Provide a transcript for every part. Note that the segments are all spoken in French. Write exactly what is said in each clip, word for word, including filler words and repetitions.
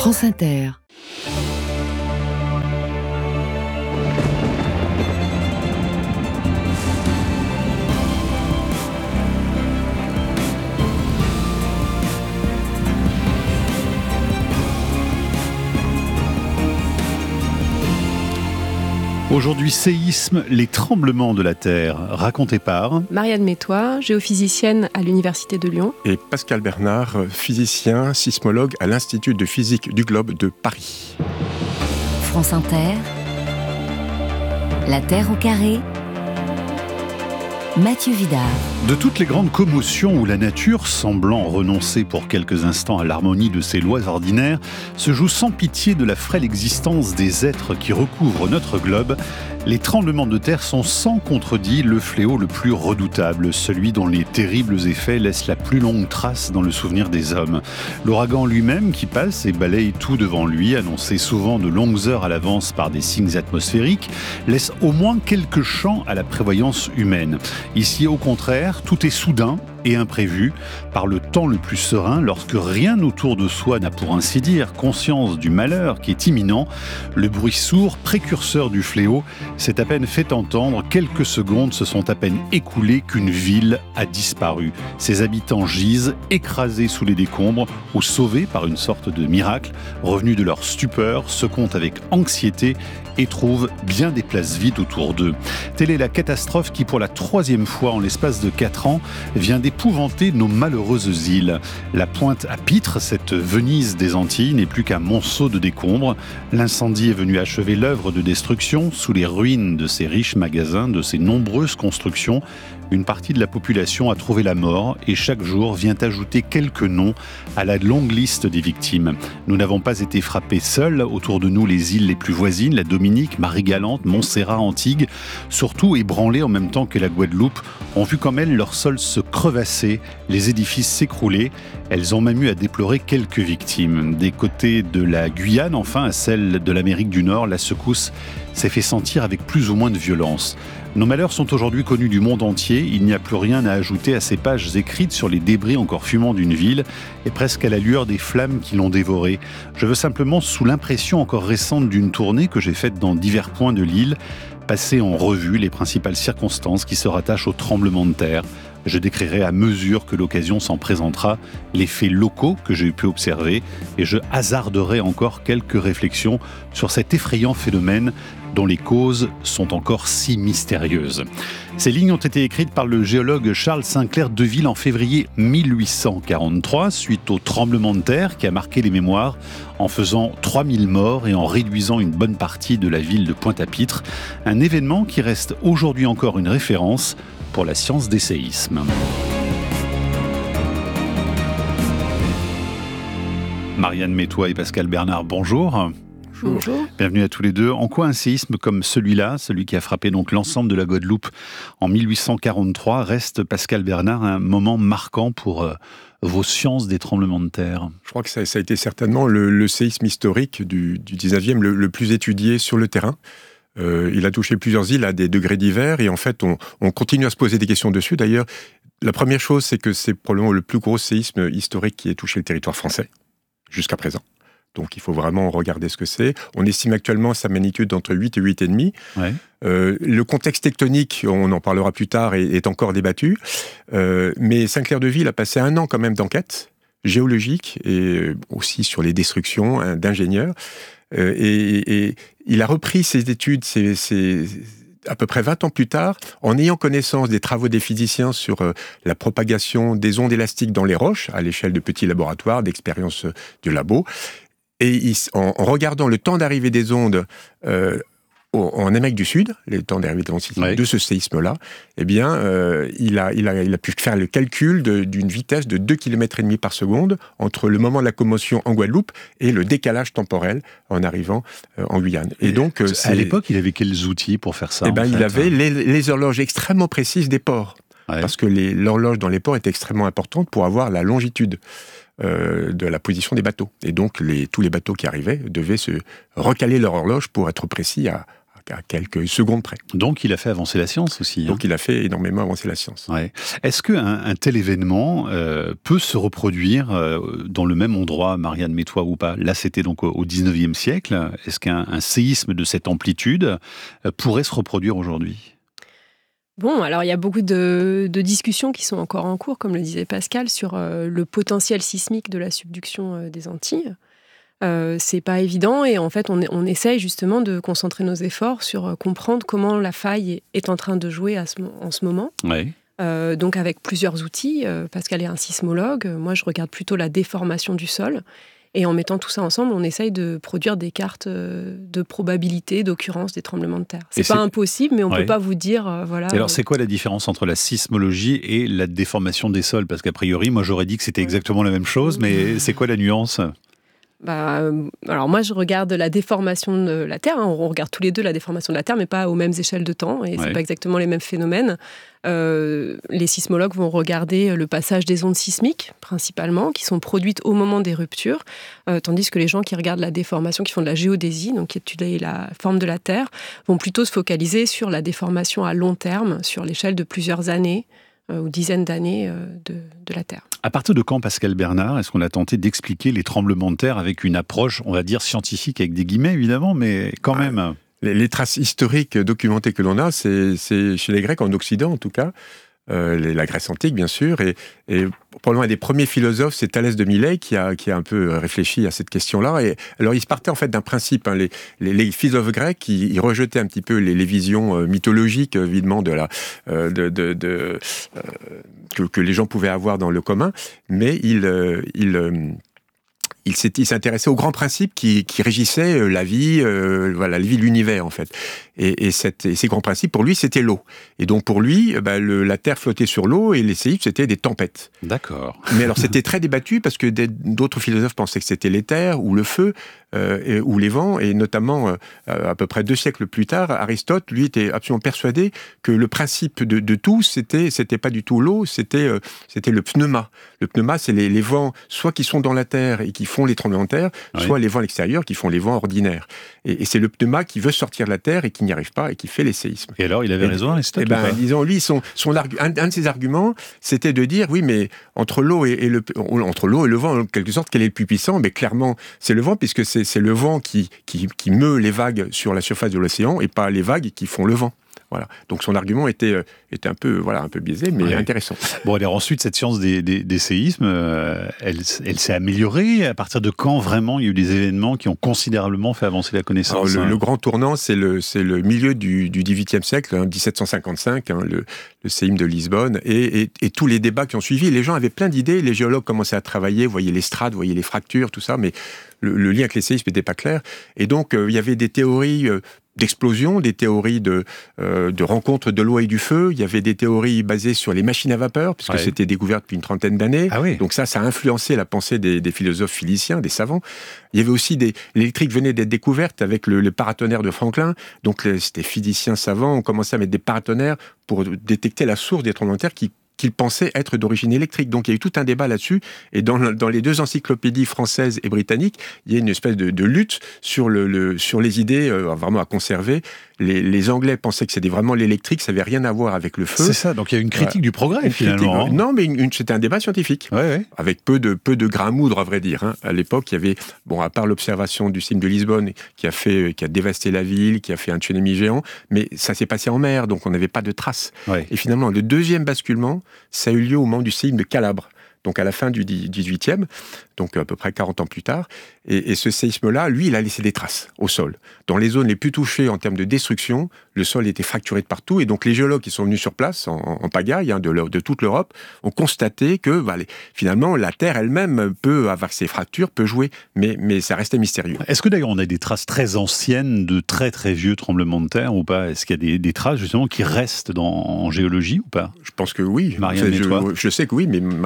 France Inter. Aujourd'hui, séisme, les tremblements de la Terre, racontés par Marianne Métois, géophysicienne à l'Université de Lyon. Et Pascal Bernard, physicien, sismologue à l'Institut de physique du globe de Paris. France Inter, La Terre au carré, Mathieu Vidard. De toutes les grandes commotions où la nature, semblant renoncer pour quelques instants à l'harmonie de ses lois ordinaires, se joue sans pitié de la frêle existence des êtres qui recouvrent notre globe, les tremblements de terre sont sans contredit le fléau le plus redoutable, celui dont les terribles effets laissent la plus longue trace dans le souvenir des hommes. L'ouragan lui-même qui passe et balaye tout devant lui, annoncé souvent de longues heures à l'avance par des signes atmosphériques, laisse au moins quelques champs à la prévoyance humaine. Ici, au contraire, tout est soudain et imprévu, par le temps le plus serein, lorsque rien autour de soi n'a pour ainsi dire conscience du malheur qui est imminent, le bruit sourd, précurseur du fléau, s'est à peine fait entendre, quelques secondes se sont à peine écoulées qu'une ville a disparu. Ses habitants gisent, écrasés sous les décombres, ou sauvés par une sorte de miracle, revenus de leur stupeur, se comptent avec anxiété et trouvent bien des places vides autour d'eux. Telle est la catastrophe qui, pour la troisième fois en l'espace de quatre ans, vient d'épouvanter nos malheureuses îles. La Pointe à Pitre, cette Venise des Antilles, n'est plus qu'un monceau de décombres. L'incendie est venu achever l'œuvre de destruction sous les ruines de ces riches magasins, de ces nombreuses constructions. Une partie de la population a trouvé la mort et chaque jour vient ajouter quelques noms à la longue liste des victimes. Nous n'avons pas été frappés seuls. Autour de nous, les îles les plus voisines, la Dominique, Marie-Galante, Montserrat, Antigues, surtout ébranlées en même temps que la Guadeloupe, ont vu comme elles leur sol se crevasser, les édifices s'écrouler. Elles ont même eu à déplorer quelques victimes. Des côtés de la Guyane, enfin, à celle de l'Amérique du Nord, la secousse s'est fait sentir avec plus ou moins de violence. Nos malheurs sont aujourd'hui connus du monde entier. Il n'y a plus rien à ajouter à ces pages écrites sur les débris encore fumants d'une ville et presque à la lueur des flammes qui l'ont dévorée. Je veux simplement, sous l'impression encore récente d'une tournée que j'ai faite dans divers points de l'île, passer en revue les principales circonstances qui se rattachent au tremblement de terre. Je décrirai à mesure que l'occasion s'en présentera les faits locaux que j'ai pu observer et je hasarderai encore quelques réflexions sur cet effrayant phénomène dont les causes sont encore si mystérieuses. Ces lignes ont été écrites par le géologue Charles Sinclair Deville en février mille huit cent quarante-trois, suite au tremblement de terre qui a marqué les mémoires en faisant trois mille morts et en réduisant une bonne partie de la ville de Pointe-à-Pitre. Un événement qui reste aujourd'hui encore une référence pour la science des séismes. Marianne Métois et Pascal Bernard, bonjour. Bonjour. Bienvenue à tous les deux. En quoi un séisme comme celui-là, celui qui a frappé donc l'ensemble de la Guadeloupe en mille huit cent quarante-trois, reste, Pascal Bernard, un moment marquant pour euh, vos sciences des tremblements de terre? Je crois que ça, ça a été certainement le, le séisme historique du, du dix-neuvième, le, le plus étudié sur le terrain. Euh, il a touché plusieurs îles à des degrés divers et en fait, on, on continue à se poser des questions dessus. D'ailleurs, la première chose, c'est que c'est probablement le plus gros séisme historique qui ait touché le territoire français jusqu'à présent. Donc il faut vraiment regarder ce que c'est. On estime actuellement sa magnitude entre huit et huit virgule cinq. Ouais. Euh, le contexte tectonique, on en parlera plus tard, est, est encore débattu. Euh, mais Sinclair Deville a passé un an quand même d'enquête géologique et aussi sur les destructions hein, d'ingénieurs. Euh, et, et il a repris ses études ses, ses, à peu près vingt ans plus tard, en ayant connaissance des travaux des physiciens sur euh, la propagation des ondes élastiques dans les roches, à l'échelle de petits laboratoires, d'expériences de labo. Et il, en, en regardant le temps d'arrivée des ondes euh, au, en Amérique du Sud, le temps d'arrivée des ondes ouais. de ce séisme-là, eh bien, euh, il, a, il, a, il a pu faire le calcul de, d'une vitesse de deux kilomètres et demi par seconde entre le moment de la commotion en Guadeloupe et le décalage temporel en arrivant euh, en Guyane. Et, et donc, euh, à l'époque, il avait quels outils pour faire ça? Eh ben, il fait, avait hein. les, les horloges extrêmement précises des ports. Ouais. Parce que les, l'horloge dans les ports est extrêmement importante pour avoir la longitude euh, de la position des bateaux. Et donc, les, tous les bateaux qui arrivaient devaient se recaler leur horloge pour être précis à, à à quelques secondes près. Donc il a fait avancer la science aussi. Donc hein. il a fait énormément avancer la science. Ouais. Est-ce qu'un un tel événement euh, peut se reproduire euh, dans le même endroit, Marianne Métois, ou pas? Là, c'était donc au dix-neuvième siècle. Est-ce qu'un un séisme de cette amplitude euh, pourrait se reproduire aujourd'hui? Bon, alors il y a beaucoup de, de discussions qui sont encore en cours, comme le disait Pascal, sur euh, le potentiel sismique de la subduction euh, des Antilles. Euh, c'est pas évident et en fait on, on essaye justement de concentrer nos efforts sur euh, comprendre comment la faille est en train de jouer à ce, en ce moment. Ouais. Euh, donc avec plusieurs outils. Euh, Pascal est un sismologue, moi je regarde plutôt la déformation du sol. Et en mettant tout ça ensemble, on essaye de produire des cartes de probabilité, d'occurrence des tremblements de terre. C'est et pas c'est... impossible, mais on ouais. peut pas vous dire, euh, voilà. Et alors, c'est quoi la différence entre la sismologie et la déformation des sols? Parce qu'a priori, moi, j'aurais dit que c'était exactement la même chose, mais c'est quoi la nuance? Bah, euh, alors moi, je regarde la déformation de la Terre. Hein. On regarde tous les deux la déformation de la Terre, mais pas aux mêmes échelles de temps. Et ouais. c'est pas exactement les mêmes phénomènes. Euh, les sismologues vont regarder le passage des ondes sismiques, principalement, qui sont produites au moment des ruptures, euh, tandis que les gens qui regardent la déformation, qui font de la géodésie, donc qui étudient la forme de la Terre, vont plutôt se focaliser sur la déformation à long terme, sur l'échelle de plusieurs années, euh, ou dizaines d'années euh, de, de la Terre. À partir de quand, Pascal Bernard, est-ce qu'on a tenté d'expliquer les tremblements de terre avec une approche, on va dire, scientifique, avec des guillemets, évidemment, mais quand même... Ah, les, les traces historiques documentées que l'on a, c'est, c'est chez les Grecs, en Occident en tout cas, euh, les, la Grèce antique, bien sûr, et, et probablement un des premiers philosophes, c'est Thalès de Milet, qui a, qui a un peu réfléchi à cette question-là. Et alors, il se partait en fait d'un principe. Hein, les, les, les philosophes grecs, ils, ils rejetaient un petit peu les, les visions euh, mythologiques, évidemment, de la, euh, de, de, de, euh, que, que les gens pouvaient avoir dans le commun, mais ils... Euh, ils euh, Il s'intéressait aux grands principes qui, qui régissaient la vie, euh, voilà, la vie de l'univers en fait. Et, et, cette, et ces grands principes, pour lui, c'était l'eau. Et donc pour lui, bah, le, la Terre flottait sur l'eau et les séismes, c'était des tempêtes. D'accord. Mais alors c'était très débattu parce que d'autres philosophes pensaient que c'était l'éther ou le feu euh, et, ou les vents. Et notamment, euh, à peu près deux siècles plus tard, Aristote, lui, était absolument persuadé que le principe de, de tout, c'était, c'était pas du tout l'eau, c'était, euh, c'était le pneuma. Le pneuma, c'est les, les vents, soit qui sont dans la Terre et qui font les tremblements de terre, oui. soit les vents à l'extérieur qui font les vents ordinaires. Et, et c'est le pneuma qui veut sortir de la Terre et qui n'y arrive pas et qui fait les séismes. Et alors, il avait et, raison, Aristote? Eh ben, disons, lui, son, son argu- un, un de ses arguments, c'était de dire, oui, mais entre l'eau et, et le, entre l'eau et le vent, en quelque sorte, quel est le plus puissant? Mais clairement, c'est le vent, puisque c'est, c'est le vent qui, qui, qui meut les vagues sur la surface de l'océan et pas les vagues qui font le vent. Voilà. Donc son argument était, euh, était un peu, voilà, un peu biaisé, mais ouais. intéressant. Bon, alors ensuite, cette science des, des, des séismes, euh, elle, elle s'est améliorée. À partir de quand, vraiment, il y a eu des événements qui ont considérablement fait avancer la connaissance? Alors, le, hein. le grand tournant, c'est le, c'est le milieu du, du dix-huitième siècle, hein, dix-sept cent cinquante-cinq, hein, le, le séisme de Lisbonne, et, et, et tous les débats qui ont suivi. Les gens avaient plein d'idées, les géologues commençaient à travailler, voyaient les strates, voyaient les fractures, tout ça, mais le, le lien avec les séismes n'était pas clair. Et donc, euh, il y avait des théories... Euh, d'explosion, des théories de, euh, de rencontre de l'eau et du feu. Il y avait des théories basées sur les machines à vapeur, puisque ouais. c'était découvert depuis une trentaine d'années. Ah oui. Donc ça, ça a influencé la pensée des, des philosophes physiciens, des savants. Il y avait aussi des... L'électrique venait d'être découverte avec le, le paratonnerre de Franklin. Donc les, c'était physiciens savants, on commençait à mettre des paratonnerres pour détecter la source des tremblements de terre qui qu'ils pensaient être d'origine électrique. Donc il y a eu tout un débat là-dessus, et dans, dans les deux encyclopédies françaises et britanniques, il y a une espèce de, de lutte sur, le, le, sur les idées euh, vraiment à conserver. Les, les Anglais pensaient que c'était vraiment l'électrique, ça n'avait rien à voir avec le feu. C'est ça, donc il y a une critique euh, du progrès, finalement. Critique, non, mais une, une, c'était un débat scientifique, ouais, ouais. avec peu de, peu de grains à moudre, à vrai dire. Hein. À l'époque, il y avait, bon, à part l'observation du séisme de Lisbonne, qui a, fait, qui a dévasté la ville, qui a fait un tsunami géant, mais ça s'est passé en mer, donc on n'avait pas de traces. Ouais. Et finalement, le deuxième basculement, ça a eu lieu au moment du séisme de Calabre, donc à la fin du dix-huitième, donc à peu près quarante ans plus tard. Et, et ce séisme-là, lui, il a laissé des traces au sol. Dans les zones les plus touchées en termes de destruction, le sol était fracturé de partout. Et donc les géologues qui sont venus sur place, en, en pagaille, hein, de, de toute l'Europe, ont constaté que bah, les, finalement, la Terre elle-même peut avoir ses fractures, peut jouer, mais, mais ça restait mystérieux. Est-ce que d'ailleurs on a des traces très anciennes de très très vieux tremblements de terre ou pas? Est-ce qu'il y a des, des traces justement qui restent dans, en géologie ou pas? Je pense que oui. Marianne, je, je sais que oui, mais Marianne peut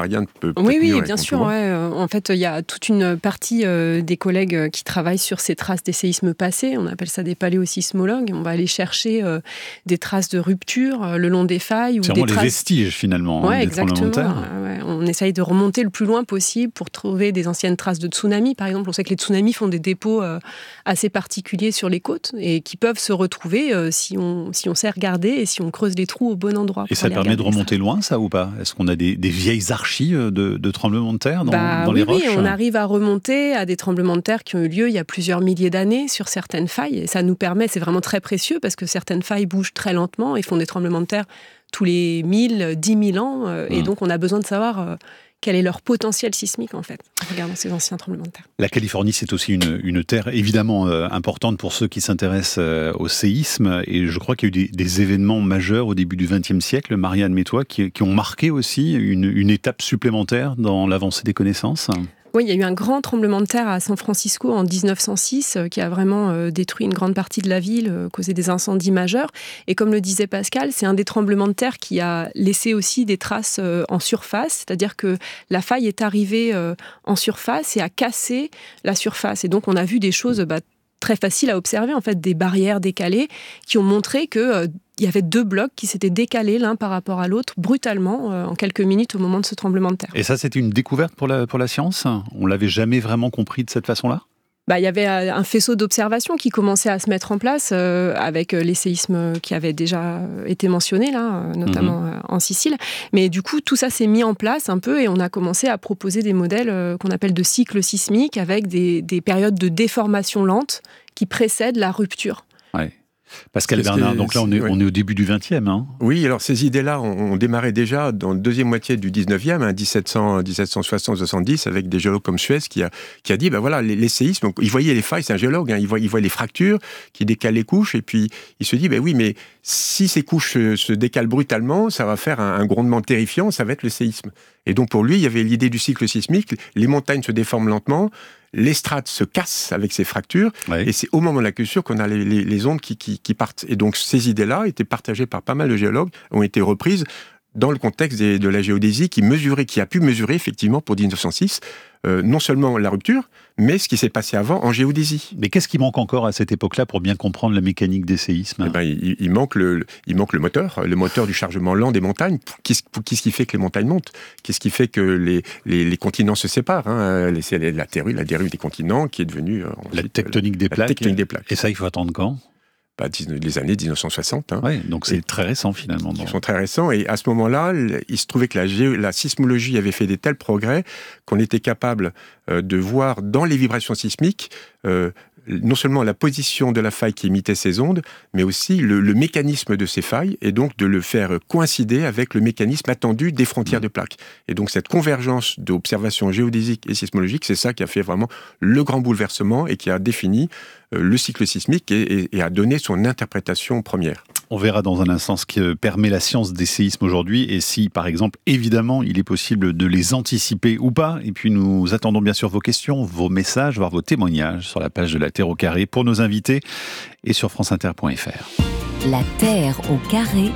peut Oui, oui, mieux bien sûr. Ouais. En fait, il y a toute une partie euh, des collègues qui travaillent sur ces traces des séismes passés. On appelle ça des paléosismologues. On va aller chercher euh, des traces de rupture euh, le long des failles. C'est ou vraiment des les traces... vestiges, finalement, ouais, hein, des exactement. tremblements de terre. Ouais. On essaye de remonter le plus loin possible pour trouver des anciennes traces de tsunamis. Par exemple, on sait que les tsunamis font des dépôts euh, assez particuliers sur les côtes et qui peuvent se retrouver euh, si, on, si on sait regarder et si on creuse les trous au bon endroit. Et ça permet de remonter loin, ça, ou pas ? Est-ce qu'on a des, des vieilles archives de, de tremblements de terre dans, bah, dans oui, les roches ? Oui, on arrive à remonter à des tremblements de terre qui ont eu lieu il y a plusieurs milliers d'années sur certaines failles. Et ça nous permet, c'est vraiment très précieux parce que certaines failles bougent très lentement et font des tremblements de terre tous les mille, dix mille ans. Euh, mmh. Et donc, on a besoin de savoir euh, quel est leur potentiel sismique, en fait, en regardant ces anciens tremblements de terre. La Californie, c'est aussi une, une terre évidemment euh, importante pour ceux qui s'intéressent euh, au séisme. Et je crois qu'il y a eu des, des événements majeurs au début du vingtième siècle, Marianne Métois, qui, qui ont marqué aussi une, une étape supplémentaire dans l'avancée des connaissances. Oui, il y a eu un grand tremblement de terre à San Francisco en dix-neuf cent six euh, qui a vraiment euh, détruit une grande partie de la ville, euh, causé des incendies majeurs. Et comme le disait Pascal, c'est un des tremblements de terre qui a laissé aussi des traces euh, en surface, c'est-à-dire que la faille est arrivée euh, en surface et a cassé la surface. Et donc on a vu des choses bah, très faciles à observer, en fait, des barrières décalées qui ont montré que euh, il y avait deux blocs qui s'étaient décalés l'un par rapport à l'autre brutalement euh, en quelques minutes au moment de ce tremblement de terre. Et ça, c'était une découverte pour la, pour la science ? On ne l'avait jamais vraiment compris de cette façon-là ? Bah, il y avait un faisceau d'observation qui commençait à se mettre en place euh, avec les séismes qui avaient déjà été mentionnés, là, notamment mmh. en Sicile. Mais du coup, tout ça s'est mis en place un peu et on a commencé à proposer des modèles euh, qu'on appelle de cycles sismiques avec des, des périodes de déformation lente qui précèdent la rupture. Ouais. Pascal Bernard, donc là on est, ouais. on est au début du vingtième. Hein. Oui, alors ces idées-là ont, ont démarré déjà dans la deuxième moitié du dix-neuvième, hein, dix-sept cents, dix-sept cent soixante soixante-dix, avec des géologues comme Suez qui a, qui a dit, ben voilà, les, les séismes, donc, il voyait les failles, c'est un géologue, hein, il, voit, il voit les fractures qui décalent les couches, et puis il se dit, ben oui, mais si ces couches se, se décalent brutalement, ça va faire un, un grondement terrifiant, ça va être le séisme. Et donc pour lui, il y avait l'idée du cycle sismique, les montagnes se déforment lentement, les strates se cassent avec ces fractures, ouais. et c'est au moment de la cassure qu'on a les, les, les ondes qui, qui, qui partent. Et donc ces idées-là étaient partagées par pas mal de géologues, ont été reprises dans le contexte des, de la géodésie qui mesurait, qui a pu mesurer effectivement pour dix-neuf cent six, euh, non seulement la rupture, mais ce qui s'est passé avant en géodésie. Mais qu'est-ce qui manque encore à cette époque-là pour bien comprendre la mécanique des séismes ? Eh ben, il, il, manque le, il manque le moteur, le moteur du chargement lent des montagnes. Qu'est-ce, qu'est-ce qui fait que les montagnes montent ? Qu'est-ce qui fait que les, les, les continents se séparent, hein ? C'est la dérive, la dérive des continents qui est devenue... Euh, la tectonique des plaques. La tectonique des plaques. Et ça, il faut attendre quand ? Bah, les années dix-neuf cent soixante. Hein. Ouais, donc c'est et très récent finalement. Ils sont très récents et à ce moment-là, il se trouvait que la, gé- la sismologie avait fait des tels progrès qu'on était capable euh, de voir dans les vibrations sismiques euh, non seulement la position de la faille qui émettait ces ondes, mais aussi le, le mécanisme de ces failles et donc de le faire coïncider avec le mécanisme attendu des frontières mmh. de plaques. Et donc cette convergence d'observations géodésiques et sismologiques, c'est ça qui a fait vraiment le grand bouleversement et qui a défini le cycle sismique et, et, et a donné son interprétation première. On verra dans un instant ce qui permet la science des séismes aujourd'hui et si, par exemple, évidemment, il est possible de les anticiper ou pas. Et puis nous attendons bien sûr vos questions, vos messages, voire vos témoignages sur la page de La Terre au carré pour nos invités et sur franceinter point f r. La Terre au carré,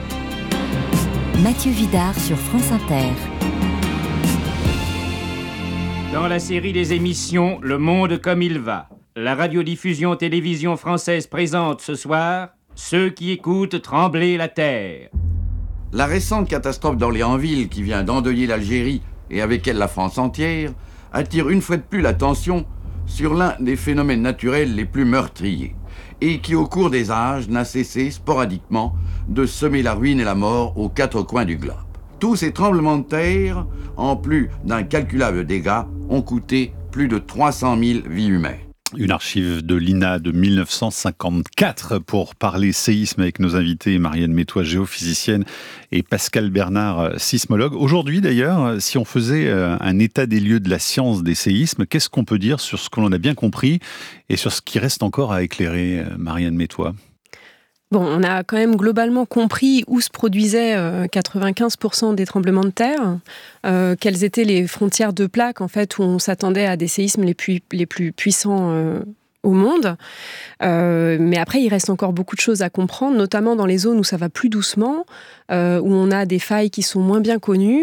Mathieu Vidard sur France Inter. Dans la série des émissions Le Monde comme il va, la radiodiffusion-télévision française présente ce soir ceux qui écoutent trembler la terre. La récente catastrophe d'Orléansville, qui vient d'endeuiller l'Algérie et avec elle la France entière, attire une fois de plus l'attention sur l'un des phénomènes naturels les plus meurtriers et qui, au cours des âges, n'a cessé sporadiquement de semer la ruine et la mort aux quatre coins du globe. Tous ces tremblements de terre, en plus d'incalculables dégâts, ont coûté plus de trois cent mille vies humaines. Une archive de l'I N A de mille neuf cent cinquante-quatre pour parler séisme avec nos invités Marianne Métois, géophysicienne, et Pascal Bernard, sismologue. Aujourd'hui d'ailleurs, si on faisait un état des lieux de la science des séismes, qu'est-ce qu'on peut dire sur ce que l'on a bien compris et sur ce qui reste encore à éclairer, Marianne Métois ? Bon, on a quand même globalement compris où se produisaient euh, quatre-vingt-quinze pour cent des tremblements de terre, euh, quelles étaient les frontières de plaques en fait, où on s'attendait à des séismes les plus, les plus puissants euh, au monde. Euh, mais après, il reste encore beaucoup de choses à comprendre, notamment dans les zones où ça va plus doucement, euh, où on a des failles qui sont moins bien connues.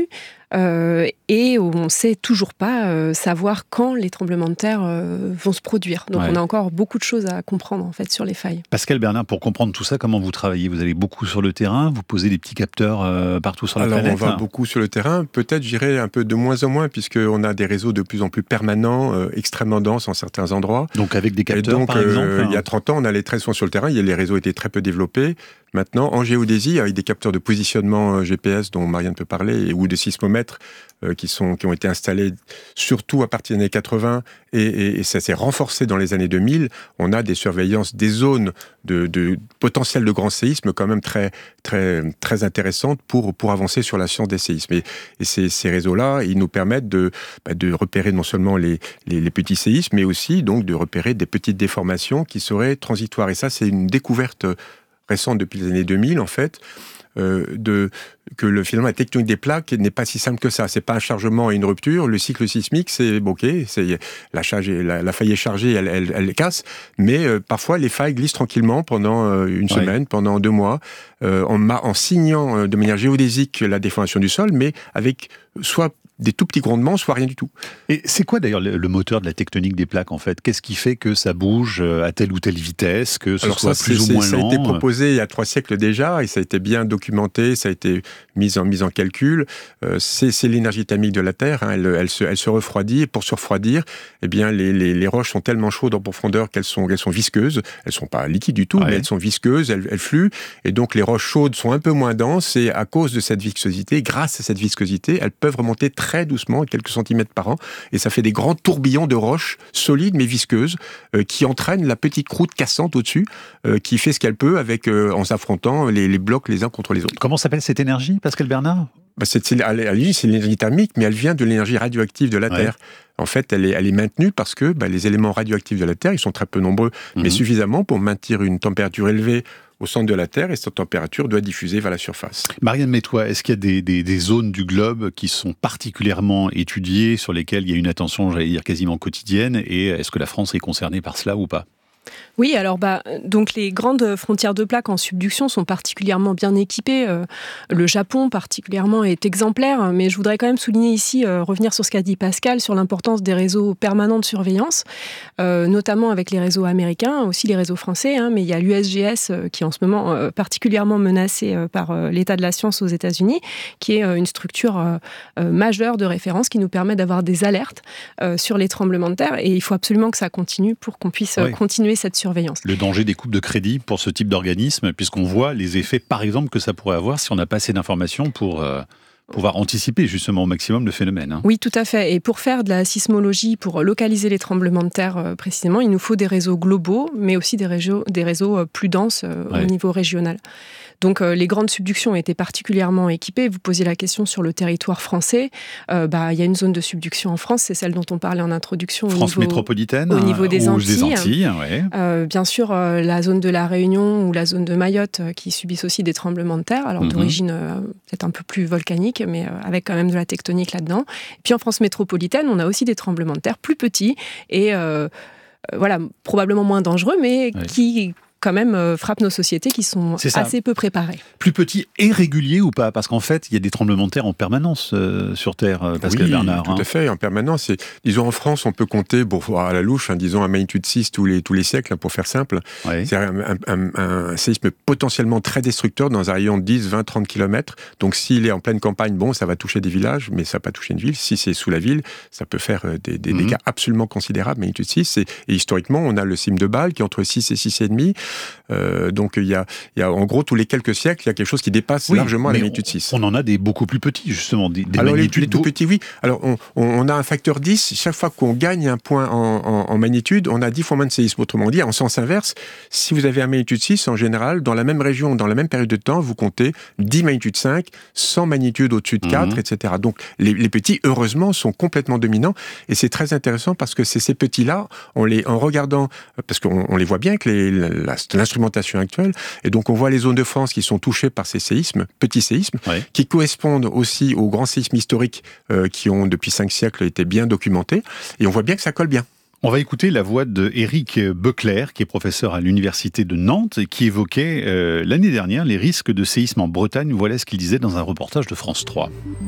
euh, et on ne sait toujours pas euh, savoir quand les tremblements de terre euh, vont se produire. Donc ouais. on a encore beaucoup de choses à comprendre en fait sur les failles. Pascal Bernard, pour comprendre tout ça, comment vous travaillez ? Vous allez beaucoup sur le terrain, vous posez des petits capteurs euh, partout sur la Alors, planète ? On va beaucoup sur le terrain, peut-être j'irai un peu de moins en moins, puisqu'on a des réseaux de plus en plus permanents, euh, extrêmement denses en certains endroits. Donc avec des capteurs donc, par exemple euh, hein. Il y a trente ans, on allait très souvent sur le terrain, les réseaux étaient très peu développés. Maintenant, en géodésie, avec des capteurs de positionnement G P S dont Marianne peut parler, ou des sismomètres euh, qui, sont, qui ont été installés surtout à partir des années quatre-vingts, et, et, et ça s'est renforcé dans les années deux mille, on a des surveillances des zones de, de potentiel de grands séismes quand même très, très, très intéressantes pour, pour avancer sur la science des séismes. Et, et ces, ces réseaux-là, ils nous permettent de, bah, de repérer non seulement les, les, les petits séismes, mais aussi donc, de repérer des petites déformations qui seraient transitoires. Et ça, c'est une découverte récente depuis les années deux mille, en fait, euh, de, que le, finalement, la tectonique des plaques n'est pas si simple que ça. C'est pas un chargement et une rupture. Le cycle sismique, c'est ok, c'est, la, charge, la, la faille est chargée, elle, elle, elle casse, mais euh, parfois, les failles glissent tranquillement pendant euh, une ouais. semaine, pendant deux mois, euh, en, en signant euh, de manière géodésique la déformation du sol, mais avec soit des tout petits grondements, soit rien du tout. Et c'est quoi d'ailleurs le, le moteur de la tectonique des plaques en fait ? Qu'est-ce qui fait que ça bouge à telle ou telle vitesse, que ce Alors soit ça, plus c'est, ou moins ça lent ? Ça a été proposé il y a trois siècles déjà, et ça a été bien documenté, ça a été mis en, mis en calcul. Euh, c'est, c'est l'énergie thermique de la Terre, hein, elle, elle, se, elle se refroidit, et pour se refroidir, eh bien, les, les, les roches sont tellement chaudes en profondeur qu'elles sont, elles sont visqueuses. Elles ne sont pas liquides du tout, ouais. mais elles sont visqueuses, elles, elles fluent, et donc les roches chaudes sont un peu moins denses, et à cause de cette viscosité, grâce à cette viscosité, elles peuvent remonter très doucement, quelques centimètres par an, et ça fait des grands tourbillons de roches solides mais visqueuses euh, qui entraînent la petite croûte cassante au-dessus, euh, qui fait ce qu'elle peut avec euh, en s'affrontant les, les blocs les uns contre les autres. Comment s'appelle cette énergie, Pascal Bernard ? Bah c'est, c'est, à l'origine, c'est l'énergie thermique, mais elle vient de l'énergie radioactive de la ouais. Terre. En fait, elle est, elle est maintenue parce que bah, les éléments radioactifs de la Terre, ils sont très peu nombreux, mmh. mais suffisamment pour maintenir une température élevée au centre de la Terre, et cette température doit diffuser vers la surface. Marianne Métois, est-ce qu'il y a des, des, des zones du globe qui sont particulièrement étudiées, sur lesquelles il y a une attention, j'allais dire, quasiment quotidienne, et est-ce que la France est concernée par cela ou pas ? Oui, alors bah, donc les grandes frontières de plaques en subduction sont particulièrement bien équipées. Euh, le Japon particulièrement est exemplaire, mais je voudrais quand même souligner ici, euh, revenir sur ce qu'a dit Pascal, sur l'importance des réseaux permanents de surveillance, euh, notamment avec les réseaux américains, aussi les réseaux français, hein, mais il y a l'U S G S euh, qui est en ce moment euh, particulièrement menacé euh, par euh, l'état de la science aux États-Unis, qui est euh, une structure euh, euh, majeure de référence qui nous permet d'avoir des alertes euh, sur les tremblements de terre, et il faut absolument que ça continue pour qu'on puisse euh, oui. continuer cette surveillance. Le danger des coupes de crédit pour ce type d'organisme, puisqu'on voit les effets, par exemple, que ça pourrait avoir si on n'a pas assez d'informations pour euh, pouvoir anticiper justement au maximum le phénomène. Hein. Oui, tout à fait. Et pour faire de la sismologie, pour localiser les tremblements de terre euh, précisément, il nous faut des réseaux globaux, mais aussi des réseaux, des réseaux euh, plus denses euh, ouais. au niveau régional. Donc euh, les grandes subductions ont été particulièrement équipées. Vous posiez la question sur le territoire français. Euh, bah, y a une zone de subduction en France, c'est celle dont on parlait en introduction. France au niveau, métropolitaine au niveau des ou Antilles. Des Antilles ouais. euh, bien sûr, euh, la zone de la Réunion ou la zone de Mayotte euh, qui subissent aussi des tremblements de terre, alors mm-hmm. d'origine euh, peut-être un peu plus volcanique, mais euh, avec quand même de la tectonique là-dedans. Et puis en France métropolitaine, on a aussi des tremblements de terre plus petits et euh, euh, voilà, probablement moins dangereux, mais ouais. qui... quand même euh, frappe nos sociétés qui sont assez peu préparées. Plus petits et réguliers ou pas ? Parce qu'en fait, il y a des tremblements de terre en permanence euh, sur Terre, euh, Pascal oui, Bernard. tout hein. à fait, en permanence. Et, disons, en France, on peut compter, bon, à la louche, hein, disons, à magnitude six tous les, tous les siècles, hein, pour faire simple. Oui. C'est un, un, un, un séisme potentiellement très destructeur dans un rayon de dix, vingt, trente kilomètres. Donc, s'il est en pleine campagne, bon, ça va toucher des villages, mais ça va pas toucher une ville. Si c'est sous la ville, ça peut faire des, des mmh. dégâts absolument considérables, magnitude six. Et, et historiquement, on a le séisme de Bâle qui est entre six et six virgule cinq. Euh, donc il y, a, il y a en gros tous les quelques siècles, il y a quelque chose qui dépasse oui, largement la magnitude six. On en a des beaucoup plus petits justement, des, des Alors magnitudes les, les tout petits, oui. Alors on, on a un facteur dix, chaque fois qu'on gagne un point en, en, en magnitude, on a dix fois moins de séisme. Autrement dit, en sens inverse, si vous avez un magnitude six, en général, dans la même région, dans la même période de temps, vous comptez dix magnitude cinq, cent magnitudes au-dessus de quatre, mmh. et cetera. Donc les, les petits, heureusement, sont complètement dominants, et c'est très intéressant parce que c'est ces petits-là, on les, en regardant, parce qu'on on les voit bien avec les, la, l'instrumentation actuelle, et donc on voit les zones de France qui sont touchées par ces séismes, petits séismes, ouais. qui correspondent aussi aux grands séismes historiques euh, qui ont depuis cinq siècles été bien documentés, et on voit bien que ça colle bien. On va écouter la voix d'Éric Beclerc, qui est professeur à l'université de Nantes, et qui évoquait euh, l'année dernière les risques de séisme en Bretagne. Voilà ce qu'il disait dans un reportage de France trois.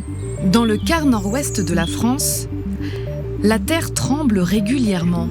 Dans le quart nord-ouest de la France, la Terre tremble régulièrement.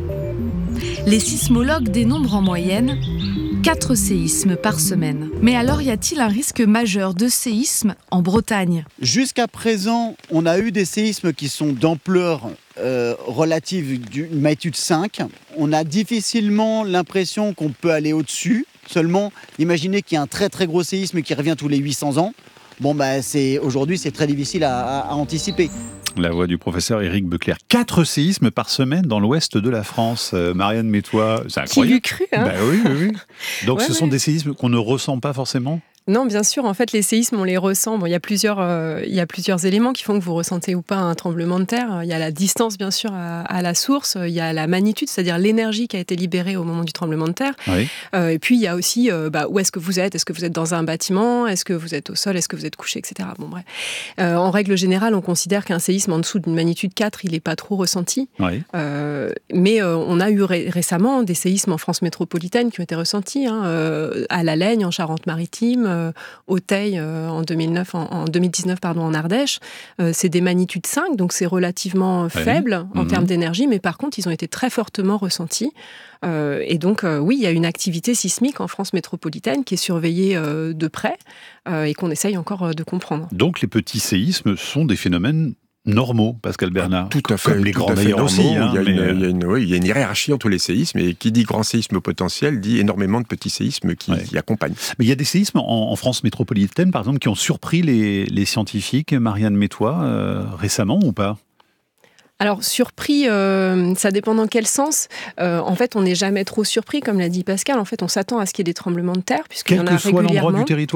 Les sismologues dénombrent en moyenne quatre séismes par semaine. Mais alors, y a-t-il un risque majeur de séisme en Bretagne ? Jusqu'à présent, on a eu des séismes qui sont d'ampleur euh, relative d'une magnitude cinq. On a difficilement l'impression qu'on peut aller au-dessus. Seulement, imaginez qu'il y a un très très gros séisme qui revient tous les huit cents ans. Bon, bah, c'est, aujourd'hui, c'est très difficile à, à, à anticiper. La voix du professeur Éric Beclerc. Quatre séismes par semaine dans l'ouest de la France. Euh, Marianne Métois, c'est incroyable. Qui l'eût cru, hein ? Bah oui, oui, oui. Donc ouais, ce sont ouais. des séismes qu'on ne ressent pas forcément ? Non, bien sûr. En fait, les séismes, on les ressent. Bon, il y a plusieurs, euh, il y a plusieurs éléments qui font que vous ressentez ou pas un tremblement de terre. Il y a la distance, bien sûr, à, à la source. Il y a la magnitude, c'est-à-dire l'énergie qui a été libérée au moment du tremblement de terre. Oui. Euh, et puis, il y a aussi euh, bah, où est-ce que vous êtes ? Est-ce que vous êtes dans un bâtiment ? Est-ce que vous êtes au sol ? Est-ce que vous êtes couché, et cetera. Bon, bref. Euh, en règle générale, on considère qu'un séisme en dessous d'une magnitude quatre, il n'est pas trop ressenti. Oui. Euh, mais euh, on a eu ré- récemment des séismes en France métropolitaine qui ont été ressentis, hein, euh, à La Laigne, en Charente-Maritime, euh, au en deux mille neuf, en, en deux mille dix-neuf pardon, en Ardèche. Euh, c'est des magnitudes cinq, donc c'est relativement faible en mmh. termes d'énergie, mais par contre, ils ont été très fortement ressentis. Euh, et donc, euh, oui, il y a une activité sismique en France métropolitaine qui est surveillée euh, de près euh, et qu'on essaye encore euh, de comprendre. Donc, les petits séismes sont des phénomènes normaux, Pascal Bernard. Tout à fait. Comme les tout grands à fait d'ailleurs normaux. aussi. Hein, il, y a mais... une, il, y a une, oui, il y a une hiérarchie entre les séismes, et qui dit grand séisme potentiel dit énormément de petits séismes qui, ouais. qui accompagnent. Mais il y a des séismes en, en France métropolitaine, par exemple, qui ont surpris les, les scientifiques, Marianne Métois, euh, récemment ou pas ? Alors, surpris, euh, ça dépend dans quel sens. Euh, en fait, on n'est jamais trop surpris, comme l'a dit Pascal. En fait, on s'attend à ce qu'il y ait des tremblements de terre, puisqu'il y en a régulièrement. Quel que soit l'endroit du territoire ?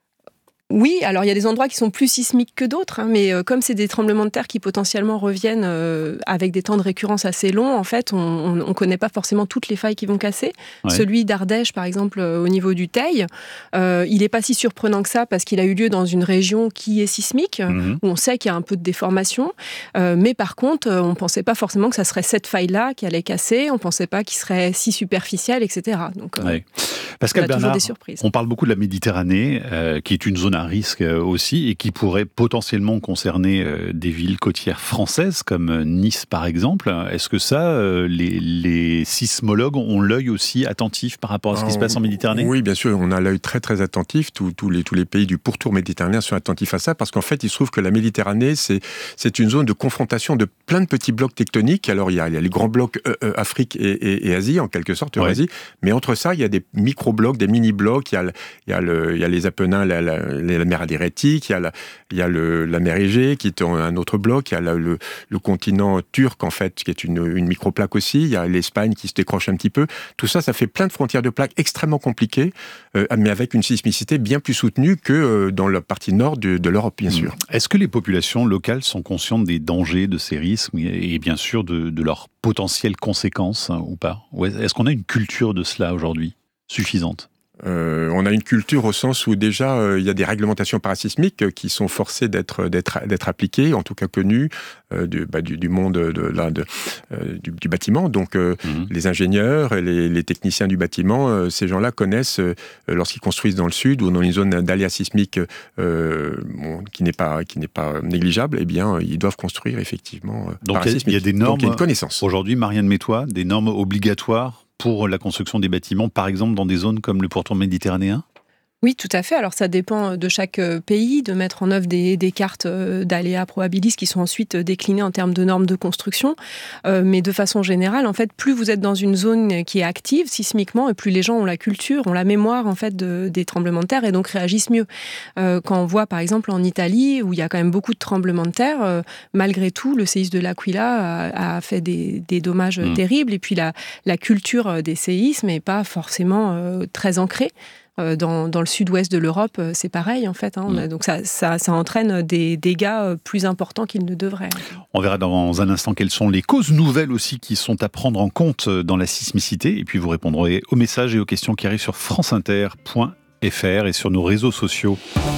Oui, alors il y a des endroits qui sont plus sismiques que d'autres, hein, mais euh, comme c'est des tremblements de terre qui potentiellement reviennent euh, avec des temps de récurrence assez longs, en fait, on ne connaît pas forcément toutes les failles qui vont casser. Ouais. Celui d'Ardèche, par exemple, euh, au niveau du Teil, euh, il n'est pas si surprenant que ça parce qu'il a eu lieu dans une région qui est sismique, mmh. où on sait qu'il y a un peu de déformation, euh, mais par contre, euh, on ne pensait pas forcément que ça serait cette faille-là qui allait casser, on ne pensait pas qu'il serait si superficiel, et cetera. Donc, euh, ouais. Pascal on a Bernard, toujours des surprises. On parle beaucoup de la Méditerranée, euh, qui est une zone à risque euh, aussi, et qui pourrait potentiellement concerner euh, des villes côtières françaises, comme Nice par exemple. Est-ce que ça, euh, les, les sismologues ont l'œil aussi attentif par rapport à ce qui se passe en Méditerranée ? Oui, bien sûr, on a l'œil très très attentif. Tous, tous, les, tous les pays du pourtour méditerranéen sont attentifs à ça, parce qu'en fait, il se trouve que la Méditerranée, c'est, c'est une zone de confrontation de plein de petits blocs tectoniques. Alors, il y a, il y a les grands blocs euh, euh, Afrique et, et, et Asie, en quelque sorte, Eurasie. Ouais. Mais entre ça, il y a des micro-blocs, des mini-blocs. Il y a, il y a, le, il y a les Apennins, la, la, la mer Adriatique, il y a, la, il y a le, la mer Égée, qui est un autre bloc. Il y a la, le, le continent turc, en fait, qui est une, une micro-plaque aussi. Il y a l'Espagne qui se décroche un petit peu. Tout ça, ça fait plein de frontières de plaques extrêmement compliquées, euh, mais avec une sismicité bien plus soutenue que euh, dans la partie nord de, de l'Europe, bien sûr. Est-ce que les populations locales sont conscientes des dangers de ces risques et bien sûr de, de leurs potentielles conséquences, hein, ou pas ? Ou est-ce qu'on a une culture de cela aujourd'hui suffisante ? Euh, on a une culture au sens où déjà euh, il y a des réglementations parasismiques qui sont forcées d'être d'être d'être appliquées, en tout cas connues euh, du, bah, du, du monde de, là, de, euh, du, du bâtiment. Donc euh, mmh. les ingénieurs et les, les techniciens du bâtiment, euh, ces gens-là connaissent euh, lorsqu'ils construisent dans le sud ou dans une zone d'aléas sismiques euh, bon, qui n'est pas qui n'est pas négligeable, eh bien ils doivent construire effectivement. Euh, Donc il y a des normes. Donc, il y a une connaissance. Aujourd'hui, Marianne Métois, des normes obligatoires pour la construction des bâtiments, par exemple dans des zones comme le pourtour méditerranéen ? Oui, tout à fait. Alors, ça dépend de chaque pays de mettre en œuvre des, des cartes d'aléas probabilistes qui sont ensuite déclinées en termes de normes de construction. Euh, mais de façon générale, en fait, plus vous êtes dans une zone qui est active sismiquement, et plus les gens ont la culture, ont la mémoire en fait de, des tremblements de terre et donc réagissent mieux. Euh, quand on voit, par exemple, en Italie, où il y a quand même beaucoup de tremblements de terre, euh, malgré tout, le séisme de l'Aquila a, a fait des, des dommages mmh. terribles. Et puis, la, la culture des séismes n'est pas forcément euh, très ancrée. Dans, dans le sud-ouest de l'Europe, c'est pareil en fait. Hein. On a, donc ça, ça, ça entraîne des dégâts plus importants qu'ils ne devraient. On verra dans un instant quelles sont les causes nouvelles aussi qui sont à prendre en compte dans la sismicité. Et puis vous répondrez aux messages et aux questions qui arrivent sur franceinter point f r et sur nos réseaux sociaux.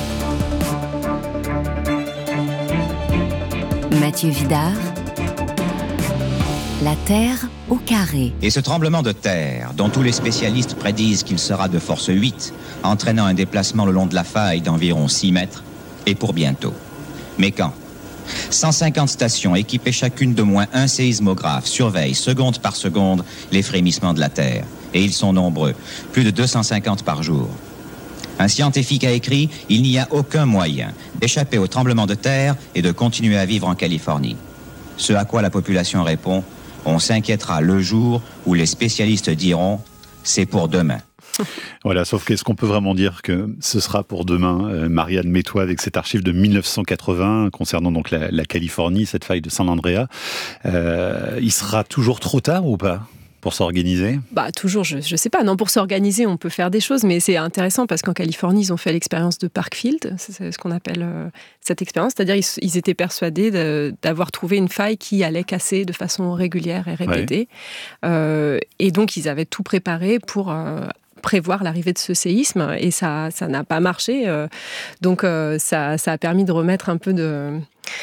Mathieu Vidard, la Terre au carré. Et ce tremblement de terre, dont tous les spécialistes prédisent qu'il sera de force huit, entraînant un déplacement le long de la faille d'environ six mètres, est pour bientôt. Mais quand ? cent cinquante stations équipées chacune d'au moins un séismographe surveillent seconde par seconde les frémissements de la Terre. Et ils sont nombreux, plus de deux cent cinquante par jour. Un scientifique a écrit « Il n'y a aucun moyen d'échapper au tremblement de terre et de continuer à vivre en Californie ». Ce à quoi la population répond « On s'inquiétera le jour où les spécialistes diront « C'est pour demain ». Voilà, sauf qu'est-ce qu'on peut vraiment dire que ce sera pour demain, euh, Marianne Métois, avec cette archive de mille neuf cent quatre-vingts concernant donc la, la Californie, cette faille de San Andreas. Euh, il sera toujours trop tard ou pas pour s'organiser ? Bah toujours, je ne sais pas. Non, pour s'organiser, on peut faire des choses, mais c'est intéressant parce qu'en Californie, ils ont fait l'expérience de Parkfield, c'est ce qu'on appelle euh, cette expérience, c'est-à-dire ils, ils étaient persuadés de, d'avoir trouvé une faille qui allait casser de façon régulière et répétée. Ouais. Euh, et donc, ils avaient tout préparé pour... Euh, prévoir l'arrivée de ce séisme et ça, ça n'a pas marché. Euh, donc, euh, ça, ça a permis de remettre un peu de...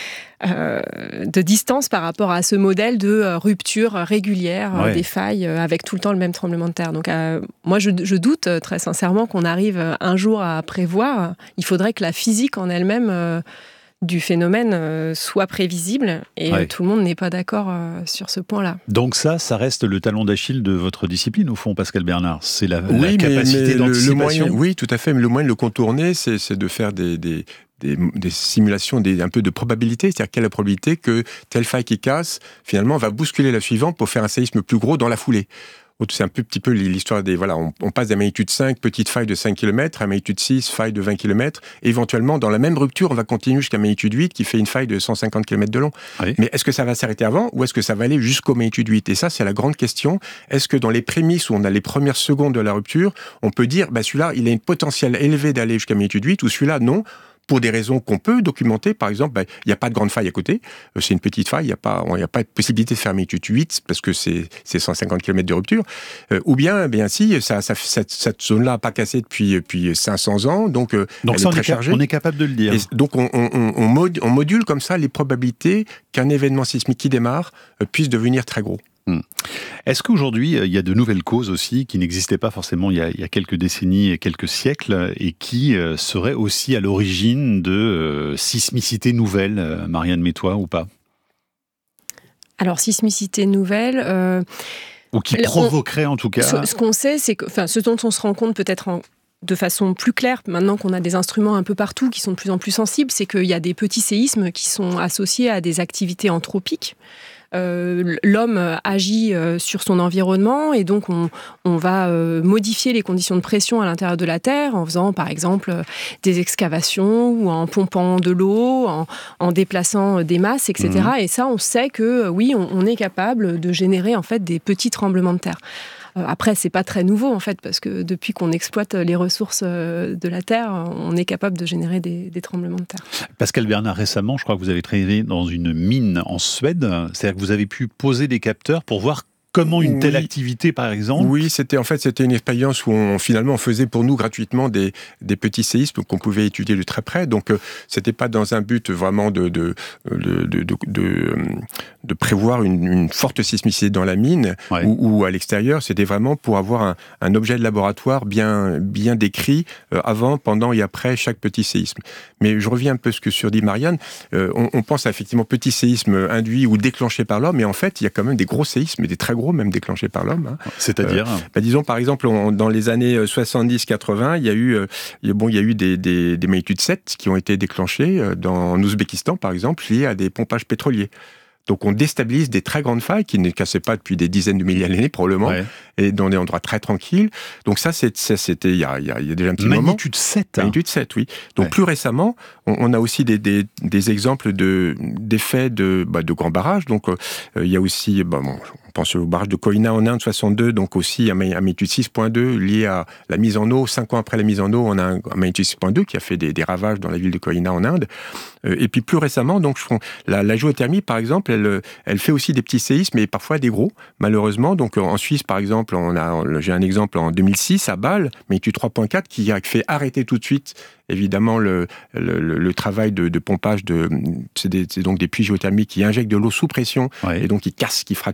Euh, de distance par rapport à ce modèle de euh, rupture régulière euh, ouais. des failles euh, avec tout le temps le même tremblement de terre. Donc euh, moi je, je doute euh, très sincèrement qu'on arrive un jour à prévoir. Il faudrait que la physique en elle-même euh, du phénomène euh, soit prévisible et ouais. euh, tout le monde n'est pas d'accord euh, sur ce point-là. Donc ça, ça reste le talon d'Achille de votre discipline au fond, Pascal Bernard. C'est la, oui, la capacité mais, mais d'anticipation. Le, le moyen, oui, tout à fait. Mais le moyen de le contourner, c'est, c'est de faire des... des... Des, des simulations, des, un peu de probabilité, c'est-à-dire quelle est la probabilité que telle faille qui casse, finalement, va bousculer la suivante pour faire un séisme plus gros dans la foulée. C'est un peu, petit peu l'histoire des... Voilà, on, on passe de magnitude cinq, petite faille de cinq kilomètres, à magnitude six, faille de vingt kilomètres, et éventuellement, dans la même rupture, on va continuer jusqu'à magnitude huit, qui fait une faille de cent cinquante kilomètres de long. Oui. Mais est-ce que ça va s'arrêter avant, ou est-ce que ça va aller jusqu'au magnitude huit ? Et ça, c'est la grande question. Est-ce que dans les prémices, où on a les premières secondes de la rupture, on peut dire, bah, celui-là, il a une potentiel élevé d'aller jusqu'à magnitude huit, ou celui-là, non ? Pour des raisons qu'on peut documenter, par exemple, ben, il n'y a pas de grande faille à côté, euh, c'est une petite faille, il n'y a pas, il n'y a pas de possibilité de faire magnitude huit parce que c'est, c'est cent cinquante kilomètres de rupture, euh, ou bien, bien si, ça, ça, cette, cette zone-là n'a pas cassé depuis, depuis cinq cents ans, donc, euh, donc elle ça, est très on est chargée. On est capable de le dire. Et donc on, on, on, mod, on module comme ça les probabilités qu'un événement sismique qui démarre euh, puisse devenir très gros. Hum. Est-ce qu'aujourd'hui, il y a de nouvelles causes aussi qui n'existaient pas forcément il y a, il y a quelques décennies et quelques siècles et qui euh, seraient aussi à l'origine de euh, sismicité nouvelle, euh, Marianne Métois, ou pas ? Alors, sismicité nouvelle... Euh, ou qui provoquerait on, en tout cas... Ce, ce qu'on sait, c'est que... Enfin, ce dont on se rend compte peut-être en... de façon plus claire, maintenant qu'on a des instruments un peu partout qui sont de plus en plus sensibles, c'est qu'il y a des petits séismes qui sont associés à des activités anthropiques. Euh, l'homme agit euh, sur son environnement et donc on, on va euh, modifier les conditions de pression à l'intérieur de la Terre en faisant par exemple euh, des excavations ou en pompant de l'eau, en, en déplaçant des masses, et cetera. Mmh. Et ça, on sait que oui, on, on est capable de générer en fait des petits tremblements de terre. Après, c'est pas très nouveau en fait, parce que depuis qu'on exploite les ressources de la Terre, on est capable de générer des, des tremblements de terre. Pascal Bernard, récemment, je crois que vous avez travaillé dans une mine en Suède, c'est-à-dire que vous avez pu poser des capteurs pour voir comment une telle oui. activité, par exemple. Oui, c'était en fait c'était une expérience où on finalement on faisait pour nous gratuitement des des petits séismes qu'on pouvait étudier de très près. Donc euh, c'était pas dans un but vraiment de de de de, de, de, de prévoir une, une forte sismicité dans la mine ouais. ou, ou à l'extérieur. C'était vraiment pour avoir un, un objet de laboratoire bien bien décrit euh, avant, pendant et après chaque petit séisme. Mais je reviens un peu à ce que sur dit Marianne. Euh, on, on pense à effectivement petits séismes induits ou déclenchés par l'homme, mais en fait il y a quand même des gros séismes, des très gros même déclenché par l'homme. Hein. C'est-à-dire euh, bah disons, par exemple, on, dans les années soixante-dix quatre-vingts, il y a eu, euh, bon, il y a eu des, des, des magnitudes sept qui ont été déclenchées euh, dans, en Ouzbékistan, par exemple, liées à des pompages pétroliers. Donc on déstabilise des très grandes failles qui ne cassaient pas depuis des dizaines de milliers d'années probablement, ouais. et dans des endroits très tranquilles. Donc ça, c'est, ça c'était il y, a, il, y a, il y a déjà un petit Magnitude moment. Magnitude sept. Hein. Magnitude sept, oui. Donc ouais. plus récemment, on, on a aussi des, des, des exemples de, d'effets de, bah, de grands barrages. Donc euh, il y a aussi, bah, bon, on pense au barrage de Koyna en Inde, soixante-deux, donc aussi un, un magnitude six virgule deux lié à la mise en eau. Cinq ans après la mise en eau, on a un, un magnitude six virgule deux qui a fait des, des ravages dans la ville de Koyna en Inde. Euh, et puis plus récemment, donc la, la géothermie, par exemple, elle, elle fait aussi des petits séismes, mais parfois des gros, malheureusement. Donc en Suisse, par exemple, on a, j'ai un exemple en deux mille six à Bâle, magnitude trois virgule quatre, qui a fait arrêter tout de suite, évidemment, le, le, le travail de, de pompage. De, c'est, des, c'est donc des puits géothermiques qui injectent de l'eau sous pression, ouais. et donc qui cassent, qui fracturent les failles.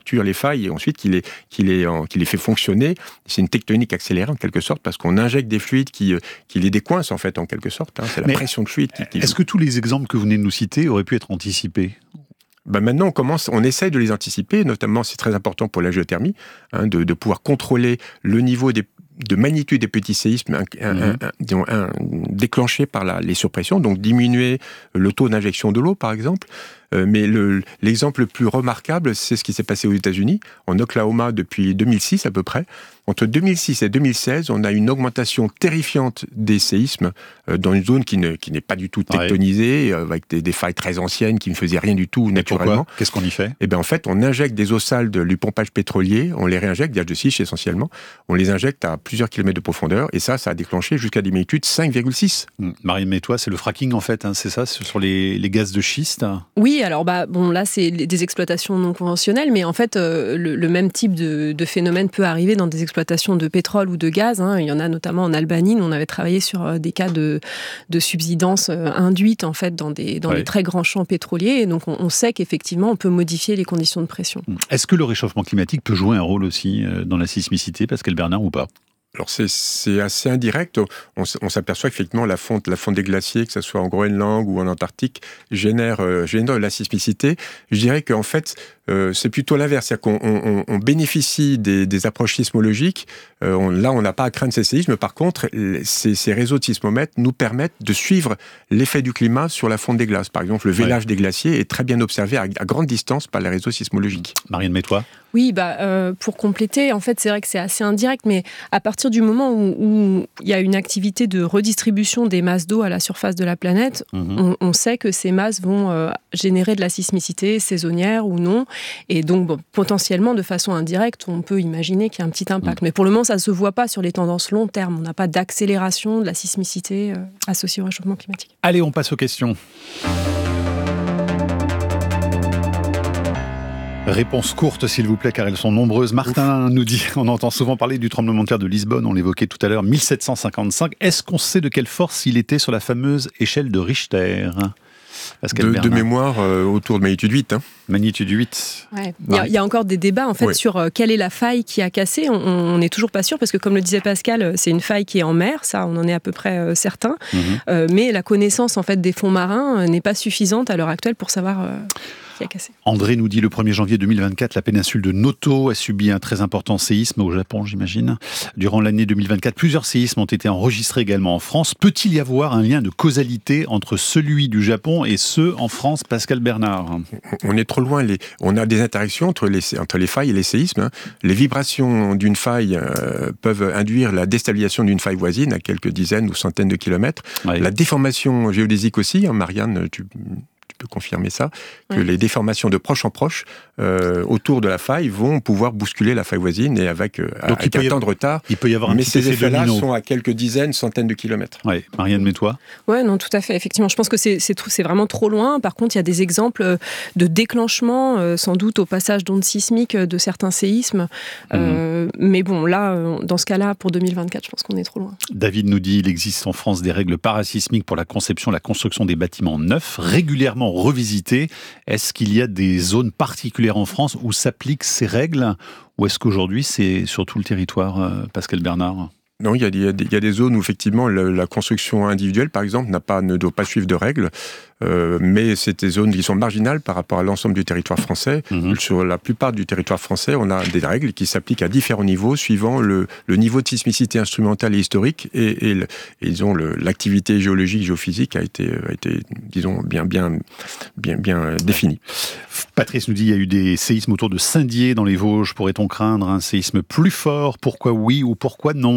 failles et ensuite qui les, qui les, qui les fait fonctionner. C'est une tectonique accélérée en quelque sorte parce qu'on injecte des fluides qui, qui les décoincent en fait en quelque sorte. Hein. C'est la Mais pression de fluide qui, qui... Est-ce que tous les exemples que vous venez de nous citer auraient pu être anticipés ? Ben maintenant, on commence, on essaye de les anticiper, notamment, c'est très important pour la géothermie, hein, de, de pouvoir contrôler le niveau des, de magnitude des petits séismes un, un, mmh. un, un, disons, un, déclenchés par la, les surpressions, donc diminuer le taux d'injection de l'eau, par exemple. Euh, mais le, l'exemple le plus remarquable, c'est ce qui s'est passé aux États-Unis, en Oklahoma depuis deux mille six à peu près. Entre deux mille six et deux mille seize, on a une augmentation terrifiante des séismes euh, dans une zone qui, ne, qui n'est pas du tout tectonisée, ouais. euh, avec des, des failles très anciennes qui ne faisaient rien du tout naturellement. Pourquoi ? Qu'est-ce qu'on y fait ? Eh bien, en fait, on injecte des eaux sales de, du pompage pétrolier, on les réinjecte, gaz de schiste essentiellement, on les injecte à plusieurs kilomètres de profondeur, et ça, ça a déclenché jusqu'à des magnitudes cinq virgule six. Mmh. Marine Métois, c'est le fracking en fait, hein, c'est ça, sur les, les gaz de schiste ? Oui, alors bah, bon, là, c'est des exploitations non conventionnelles, mais en fait, euh, le, le même type de, de phénomène peut arriver dans des exploitations de pétrole ou de gaz. Hein. Il y en a notamment en Albanie, où on avait travaillé sur euh, des cas de, de subsidence euh, induite en fait, dans, des, dans ouais. les très grands champs pétroliers. Et donc, on, on sait qu'effectivement, on peut modifier les conditions de pression. Est-ce que le réchauffement climatique peut jouer un rôle aussi euh, dans la sismicité, Pascal Bernard, ou pas ? Alors c'est, c'est assez indirect. On, on s'aperçoit qu'effectivement la fonte, la fonte des glaciers, que ce soit en Groenland ou en Antarctique, génère, euh, génère de la sismicité. Je dirais qu'en fait, euh, c'est plutôt l'inverse. C'est-à-dire qu'on on, on bénéficie des, des approches sismologiques. Euh, on, là, on n'a pas à craindre ces séismes. Par contre, ces, ces réseaux de sismomètres nous permettent de suivre l'effet du climat sur la fonte des glaces. Par exemple, le vélage ouais. des glaciers est très bien observé à, à grande distance par les réseaux sismologiques. Marine Métois ? Oui, bah, euh, pour compléter, en fait, c'est vrai que c'est assez indirect, mais à partir du moment où, où il y a une activité de redistribution des masses d'eau à la surface de la planète, mmh. on, on sait que ces masses vont euh, générer de la sismicité saisonnière ou non, et donc bon, potentiellement, de façon indirecte, on peut imaginer qu'il y a un petit impact. Mmh. Mais pour le moment, ça ne se voit pas sur les tendances long terme. On n'a pas d'accélération de la sismicité euh, associée au réchauffement climatique. Allez, on passe aux questions. Réponse courte, s'il vous plaît, car elles sont nombreuses. Martin Ouf. nous dit, on entend souvent parler du tremblement de terre de Lisbonne, on l'évoquait tout à l'heure, mille sept cent cinquante-cinq. Est-ce qu'on sait de quelle force il était sur la fameuse échelle de Richter ? De, de mémoire, euh, autour de magnitude huit. Hein. Magnitude huit. Ouais. Il, y a, il y a encore des débats en fait, ouais. sur euh, quelle est la faille qui a cassé. On n'est toujours pas sûr, parce que comme le disait Pascal, c'est une faille qui est en mer, ça on en est à peu près euh, certain. Mm-hmm. Euh, mais la connaissance en fait, des fonds marins euh, n'est pas suffisante à l'heure actuelle pour savoir... Euh, qui a cassé. André nous dit le premier janvier deux mille vingt-quatre, la péninsule de Noto a subi un très important séisme au Japon, j'imagine. Durant l'année deux mille vingt-quatre, plusieurs séismes ont été enregistrés également en France. Peut-il y avoir un lien de causalité entre celui du Japon et ceux en France, Pascal Bernard ? On est trop loin. Les... On a des interactions entre les, entre les failles et les séismes. Les vibrations d'une faille euh, peuvent induire la déstabilisation d'une faille voisine à quelques dizaines ou centaines de kilomètres. Ouais. La déformation géodésique aussi, hein, Marianne, tu... peut confirmer ça, que ouais. les déformations de proche en proche euh, autour de la faille vont pouvoir bousculer la faille voisine et avec, euh, avec un temps de retard. Il peut y avoir un mais petit ces effet effets-là domino. sont à quelques dizaines, centaines de kilomètres. Oui, Marianne Métois. Oui, non, tout à fait. Effectivement, je pense que c'est, c'est, c'est vraiment trop loin. Par contre, il y a des exemples de déclenchement, euh, sans doute au passage d'ondes sismiques de certains séismes. Euh, mmh. Mais bon, là, dans ce cas-là, pour deux mille vingt-quatre, je pense qu'on est trop loin. David nous dit, il existe en France des règles parasismiques pour la conception, la construction des bâtiments neufs, régulièrement revisitées. Est-ce qu'il y a des zones particulières en France où s'appliquent ces règles, ou est-ce qu'aujourd'hui c'est sur tout le territoire, euh, Pascal Bernard ? Non, il y, a des, il y a des zones où effectivement le, la construction individuelle, par exemple, n'a pas, ne doit pas suivre de règles, euh, mais c'est des zones qui sont marginales par rapport à l'ensemble du territoire français. Mmh. Sur la plupart du territoire français, on a des règles qui s'appliquent à différents niveaux, suivant le, le niveau de sismicité instrumentale et historique, et, et, le, et disons le, l'activité géologique, géophysique a été, a été disons bien, bien, bien, bien définie. Patrice nous dit il y a eu des séismes autour de Saint-Dié dans les Vosges. Pourrait-on craindre un séisme plus fort ? Pourquoi oui ou pourquoi non ?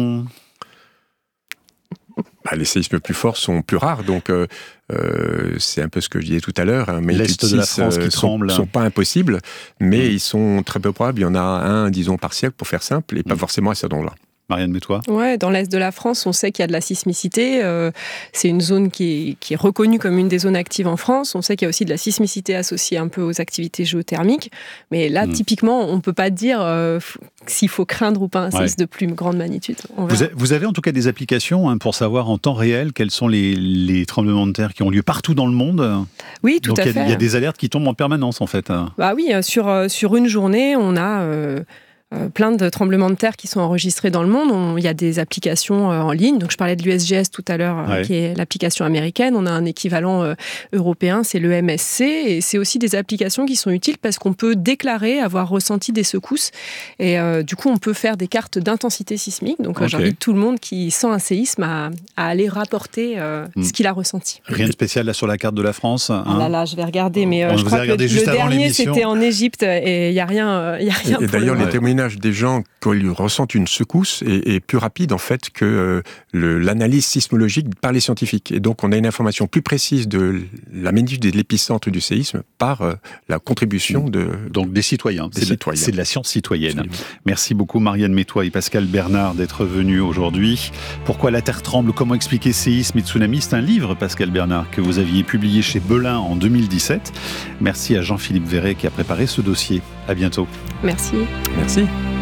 Bah, les séismes plus forts sont plus rares, donc euh, euh, c'est un peu ce que je disais tout à l'heure. Hein, mais l'Est de la France qui tremble. Ne sont, sont pas impossibles, mais mmh. ils sont très peu probables. Il y en a un, disons, par siècle, pour faire simple, et pas mmh. forcément à cet endroit-là. Marianne Métois. Ouais, dans l'est de la France, on sait qu'il y a de la sismicité. Euh, c'est une zone qui est, qui est reconnue comme une des zones actives en France. On sait qu'il y a aussi de la sismicité associée un peu aux activités géothermiques. Mais là, mmh. typiquement, on ne peut pas dire euh, f- s'il faut craindre ou pas un séisme ouais. de plus grande magnitude. Vous, a, vous avez en tout cas des applications hein, pour savoir en temps réel quels sont les, les tremblements de terre qui ont lieu partout dans le monde. Oui, tout Donc, à y a, fait. Il y a des alertes qui tombent en permanence, en fait. Bah oui, sur, sur une journée, on a... Euh, Euh, plein de tremblements de terre qui sont enregistrés dans le monde. On, il y a des applications euh, en ligne. Donc, je parlais de l'U S G S tout à l'heure, euh, ouais. qui est l'application américaine. On a un équivalent euh, européen, c'est le M S C. Et c'est aussi des applications qui sont utiles parce qu'on peut déclarer avoir ressenti des secousses. Et euh, du coup, on peut faire des cartes d'intensité sismique. Donc, euh, okay. j'invite tout le monde qui sent un séisme à, à aller rapporter euh, mmh. ce qu'il a ressenti. Rien de spécial là sur la carte de la France hein. Ah là, là, je vais regarder. Mais euh, je crois que le, le dernier, c'était en Égypte. Et il n'y a rien, euh, y a rien et, et pour d'ailleurs, le les témoignages des gens qui ressentent une secousse est, est plus rapide en fait que euh, le, l'analyse sismologique par les scientifiques. Et donc on a une information plus précise de la magnitude de l'épicentre du séisme par euh, la contribution de donc des citoyens. Des c'est, citoyens. De, c'est de la science citoyenne. Absolument. Merci beaucoup Marianne Métois et Pascal Bernard d'être venus aujourd'hui. Pourquoi la Terre tremble ? Comment expliquer séisme et tsunami ? C'est un livre, Pascal Bernard, que vous aviez publié chez Belin en deux mille dix-sept. Merci à Jean-Philippe Verret qui a préparé ce dossier. À bientôt. Merci. Merci.